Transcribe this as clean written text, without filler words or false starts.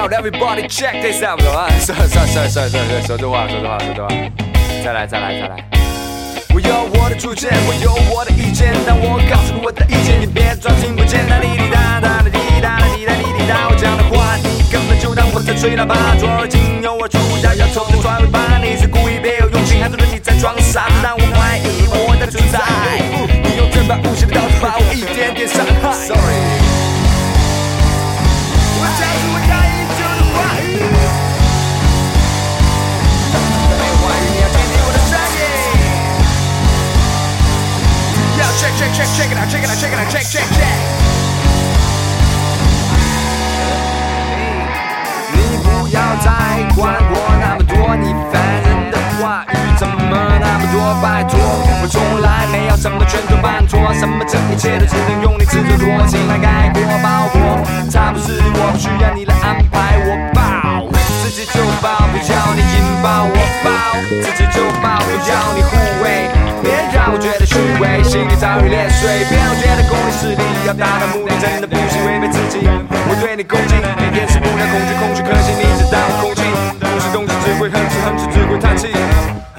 out, everybody check this out。说这话。再来。我有我的主见，我有我的意见，但我告诉你我的意见，你别装听不见。哒哩哩哒哒哩哩哒哩哩哒哩哩哒，我讲的话你根本就当我在吹喇叭。左耳进右耳出，摇头的甩尾巴，你是故意别有用心，还觉得你在装傻，让我怀疑我的存在。你用正版无邪的刀子把我一点点伤害。Sorry， 我讲出我压抑久的话语，没话语你要听听我的声音。要 check it out。你不要再管我那么多你烦人的话语，怎么那么多？拜托，我从来没有什么全都办错，什么这一切都只能用你制作逻辑来概括包括。它不是我不需要你来安排，我爆自己就爆，不要你引爆我爆自己就爆，不要你护卫。别让我觉得虚伪，心里早已裂碎。别让我觉得功利势力，要达到目的真的不行违背自己。我对你攻击，你掩饰不了恐惧，可惜你知道空气不是东西，只会哼哧，只会叹气。